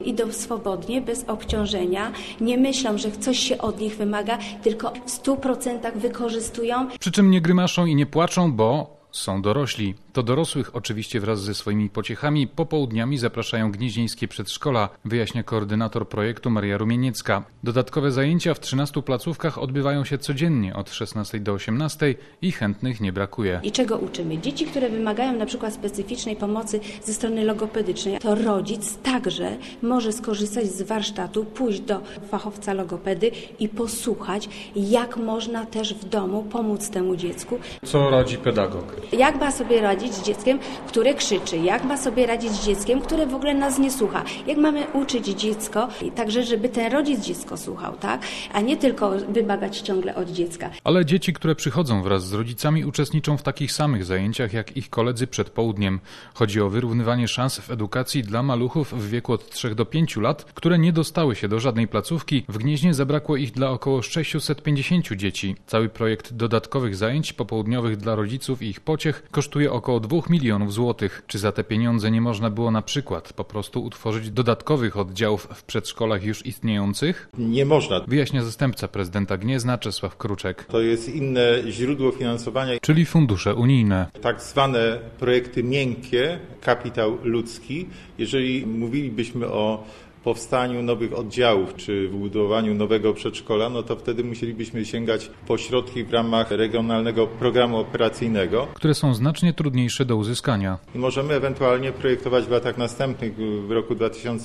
Idą swobodnie, bez obciążenia, nie myślą, że coś się od nich wymaga, tylko w 100% wykorzystują. Przy czym nie grymaszą i nie płaczą, bo są dorośli. To dorosłych oczywiście wraz ze swoimi pociechami popołudniami zapraszają gnieźnieńskie przedszkola, wyjaśnia koordynator projektu Maria Rumieniecka. Dodatkowe zajęcia w 13 placówkach odbywają się codziennie od 16 do 18 i chętnych nie brakuje. I czego uczymy? Dzieci, które wymagają na przykład specyficznej pomocy ze strony logopedycznej, to rodzic także może skorzystać z warsztatu, pójść do fachowca logopedy i posłuchać, jak można też w domu pomóc temu dziecku. Co radzi pedagog? Jak ma sobie radzić z dzieckiem, które krzyczy? Jak ma sobie radzić z dzieckiem, które w ogóle nas nie słucha? Jak mamy uczyć dziecko, także żeby ten rodzic dziecko słuchał, tak? A nie tylko wymagać ciągle od dziecka. Ale dzieci, które przychodzą wraz z rodzicami, uczestniczą w takich samych zajęciach jak ich koledzy przed południem. Chodzi o wyrównywanie szans w edukacji dla maluchów w wieku od 3 do 5 lat, które nie dostały się do żadnej placówki. W Gnieźnie zabrakło ich dla około 650 dzieci. Cały projekt dodatkowych zajęć popołudniowych dla rodziców i ich pociech kosztuje około 2 milionów złotych. Czy za te pieniądze nie można było na przykład po prostu utworzyć dodatkowych oddziałów w przedszkolach już istniejących? Nie można. Wyjaśnia zastępca prezydenta Gniezna Czesław Kruczek. To jest inne źródło finansowania. Czyli fundusze unijne. Tak zwane projekty miękkie, kapitał ludzki. Jeżeli mówilibyśmy o powstaniu nowych oddziałów czy wybudowaniu nowego przedszkola, no to wtedy musielibyśmy sięgać po środki w ramach regionalnego programu operacyjnego, które są znacznie trudniejsze do uzyskania. I możemy ewentualnie projektować w latach następnych, w roku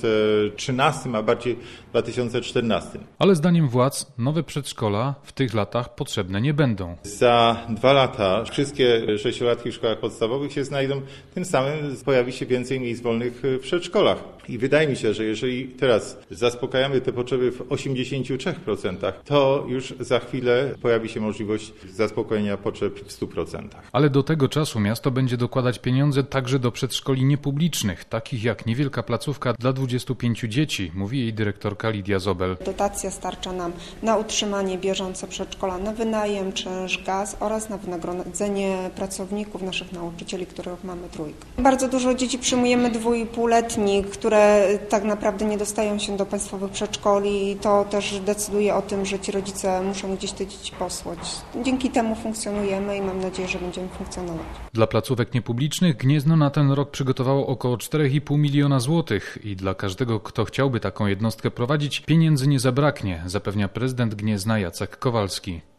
2013, a bardziej 2014. Ale zdaniem władz nowe przedszkola w tych latach potrzebne nie będą. Za 2 lata wszystkie 6-latki w szkołach podstawowych się znajdą, tym samym pojawi się więcej miejsc wolnych w przedszkolach. I wydaje mi się, że jeżeli teraz zaspokajamy te potrzeby w 83%, to już za chwilę pojawi się możliwość zaspokojenia potrzeb w 100%. Ale do tego czasu miasto będzie dokładać pieniądze także do przedszkoli niepublicznych, takich jak niewielka placówka dla 25 dzieci, mówi jej dyrektorka Lidia Zobel. Dotacja starcza nam na utrzymanie bieżące przedszkola, na wynajem, czynsz, gaz oraz na wynagrodzenie pracowników, naszych nauczycieli, których mamy 3. Bardzo dużo dzieci przyjmujemy 2,5-letnich, które tak naprawdę nie dostają się do państwowych przedszkoli. To też decyduje o tym, że ci rodzice muszą gdzieś te dzieci posłać. Dzięki temu funkcjonujemy i mam nadzieję, że będziemy funkcjonować. Dla placówek niepublicznych Gniezno na ten rok przygotowało około 4,5 miliona złotych i dla każdego, kto chciałby taką jednostkę prowadzić, pieniędzy nie zabraknie, zapewnia prezydent Gniezna Jacek Kowalski.